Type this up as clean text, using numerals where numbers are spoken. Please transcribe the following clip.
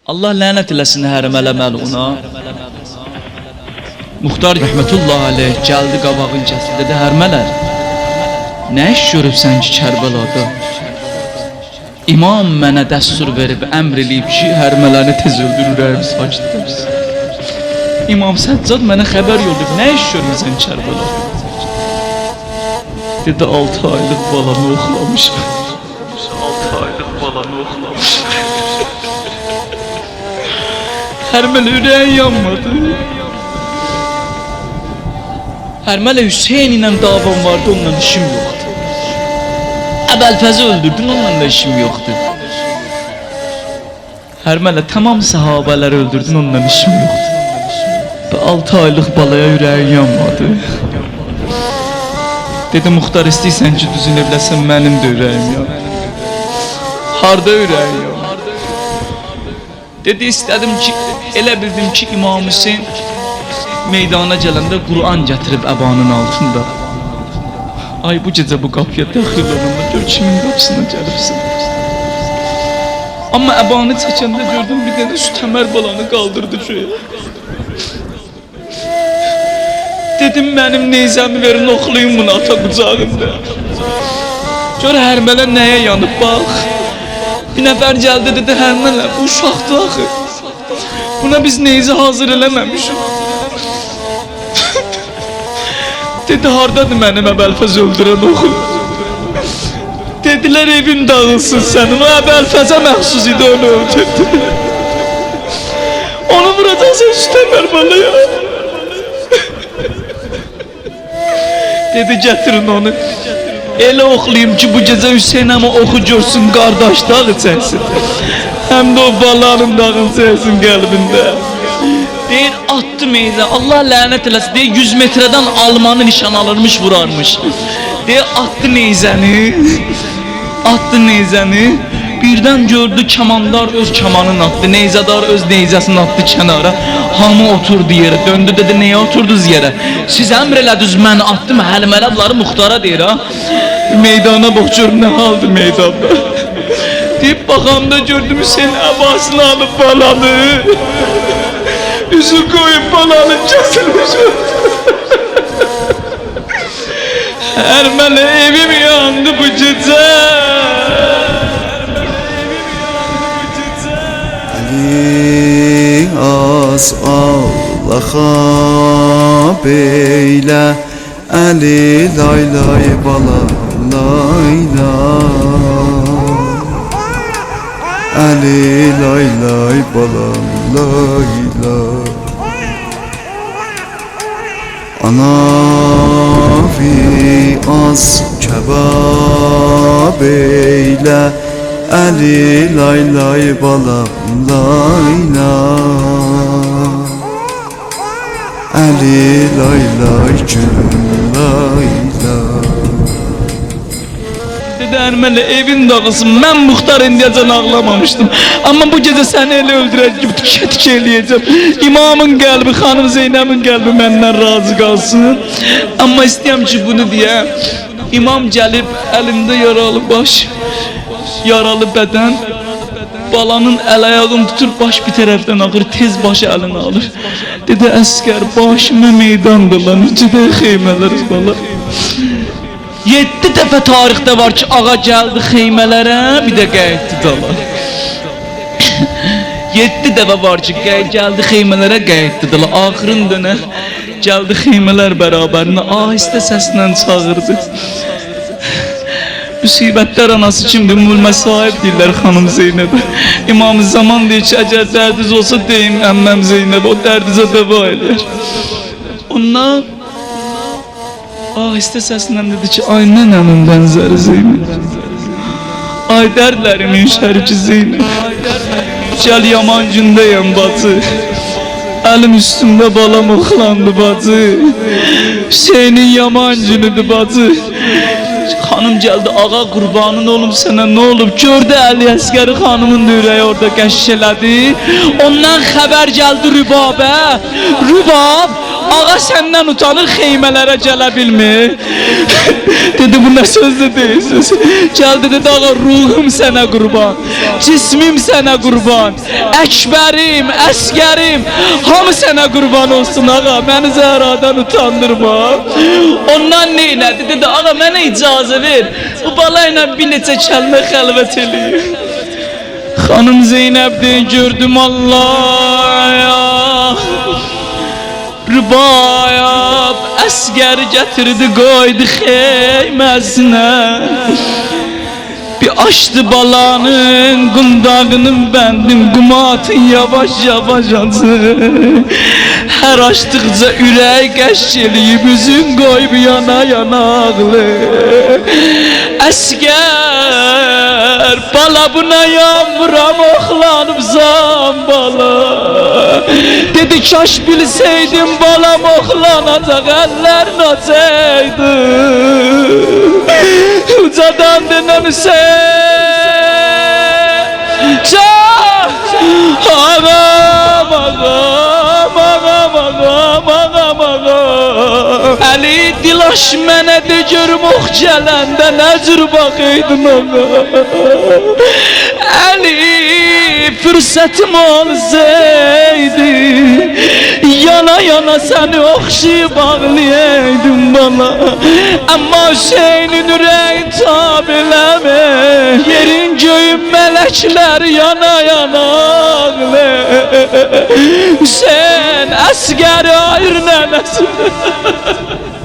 Allah lənət eləsin hərmələ məluna. Muxtar rəhmətullah aleyh gəldi qabağın kəsdi, dedi hərmələr, nə iş görübsən ki Kərbəlada? İmam mənə dəstur verib, əmr eləyib ki, hərmələni tez öldürürəm, sakit edərsən. İmam Səccad mənə xəbər yolladı, nə iş görürsən Kərbəlada? Dedi 6 aylıq balanı oxlamışam. 6 aylıq balanı oxlamışam. Hərmələ ürəyin yanmadı. Hərmələ Hüseyin ilə davam vardı, onunla işim yoxdur. Əbəlfəzi öldürdün, onunla da işim yoxdur. Hərmələ tamam sahabələri öldürdün, onunla işim yoxdur. 6 aylıq balaya ürəyin yanmadı. Dedi Muxtar, istəyirsən ki düzün evləsən, mənim də ürəyim yanmadı. Harda ürəyin yanmadı? Dedi istədim ki, elə bildim ki İmam Hüseyin meydana gələndə Qur'an gətirib əbanın altında. Ay bu gecə bu qapıya daxil olanda gör kimin qapısına gəlibsin. Amma əbanı çəkəndə gördüm bir dənə sütəmər balanı qaldırdı şöyə. Dedim mənim neyzəmi verin oxlayın bunu ata qucağında. Gör hərmələ nəyə yanıb bax. Bir nəfər gəldi dedi hərmələ bu uşaqdır axı. Buna biz neyzə hazır eləməmişik. Dedi hardadır mənim əbəlfəz öldürən oxu. Dedilər evin dağılsın sənin, o əbəlfəzə məxsus idi, onu öldürdü. Onu vuracaqsan sütəmər balaya. Dedi gətirin onu. Elə oxlayayım ki bu gecə Hüseyin ama oxu görsün, qardaş dağı çəksin. Həm də o balanın dağı çəksin qəlbində. Deyir attı meyzə, Allah lənət eləsin. Deyir 100 metrədən almanı nişan alırmış, vurarmış. Deyir attı neyzəni. Attı neyzəni. Birdən gördü kamandar öz kamanını attı, neyzədar öz neyzəsini attı kənara. Hamı oturdu yerə, döndü dedi neye oturdunuz yerə? Siz əmr elədiniz, mən attım, həlmələdləri Muxtara deyir ha. Meydana bax gör nə haldır meydanda. Deyib baxanda gördüm Hüseyin əbasını alıp balanı. Üzü koyup balanı kesilmiş. Hərmələ evim yandı bu gecə. Ali az Allah'a beylə, Ali lay lay bala lay lay, Ali lay lay bala lay lay. Anavi az kebab eyle, Ali lay lay balam lay lay, Ali lay lay gülüm lay lay. Dedi Hərmələ evin dağılsın, mən Muxtar indiyəcən ağlamamışdım. Amma bu gecə səni elə öldürək gibi tükə eləyəcəm. İmamın qəlbi, xanım Zeynəbin qəlbi məndən razı qalsın. Amma istəyəm ki bunu deyəm. İmam gəlib əlində yaralı baş, yaralı bədən, balanın əl-ayağını tutur, baş bir tərəfdən ağır, tez başı əlinə alır. Dedi əskər başımı meydandır lan, necədə xeymələr bala. 7 dəfə tarixdə var ki ağa gəldi xeymələrə, bir də qayıtdı dala. 7 dəfə var ki gəldi xeymələrə, qayıtdı dala. Axırın dönə gəldi xeymələr bərabərinə, ahistə səslə çağırdı. Müsibətlər anası kimdir? Mülmə sahib deyirlər xanım Zeynəbə. İmam Zaman deyir ki əgər dərdiz olsa deyim əmməm Zeynəbə, o dərdizə dəva edir. Ondan ahistə səslə dedi ki ay nənəmin bənzəri Zeynəb, ay dərdlərimin şəriki Zeynəb, gəl yaman gündəyəm bacı, əlim üstümdə balam oxlandı bacı, Hüseynin yaman günüdür bacı. Xanım gəldi, ağa qurbanın olum sənə nə olub? Gördü Əli Əskəri xanımın ürəyi orada qəşş elədi. Ondan xəbər gəldi Rübabə. Rübab Ağa senden utanır, xeymələrə gələ bilmir. Dedi, bu nə sözdür deyirsiniz? Gəldi dedi, ağa ruhum sənə qurban, cismim sənə qurban, Əkbərim, Əsgərim, hamı sənə qurban olsun ağa, məni Zəhradan utandırma. Ondan neylədi? Dedi, ağa mənə icazə ver, bu bala ilə bir neçə kəlmə xəlvət eləyir. Xanım Zeynəbdən gördüm Allah ya, Rübayab Əsgər gətirdi qoydu xeyməsinə. Bir açtı balanın qundağının bəndin, qumatın yavaş yavaş açır. Hər açdıqca ürək qəşk eləyib, üzün qoyub yana yana ağlayır. Əsgər, bala buna yanmıram, oxlanıb zambala. Dedi, kaş bilseydim balam oxlanacaq, əllərin açaydı. Ucadan denəm ağam, ağam, ağam, ağam, ağam, ağam. Əli dilaş mənə de görüm ox gələndə nə cür baxıydın ağa. Əli fürsətim olsaydı, yana yana səni oxşayıb ağlayaydım bana. Amma Hüseynin ürəyi tab eləmir, yerin göyün mələklər yana yana ağlayır. Hüseyin Əsgəri ayır nənəsi.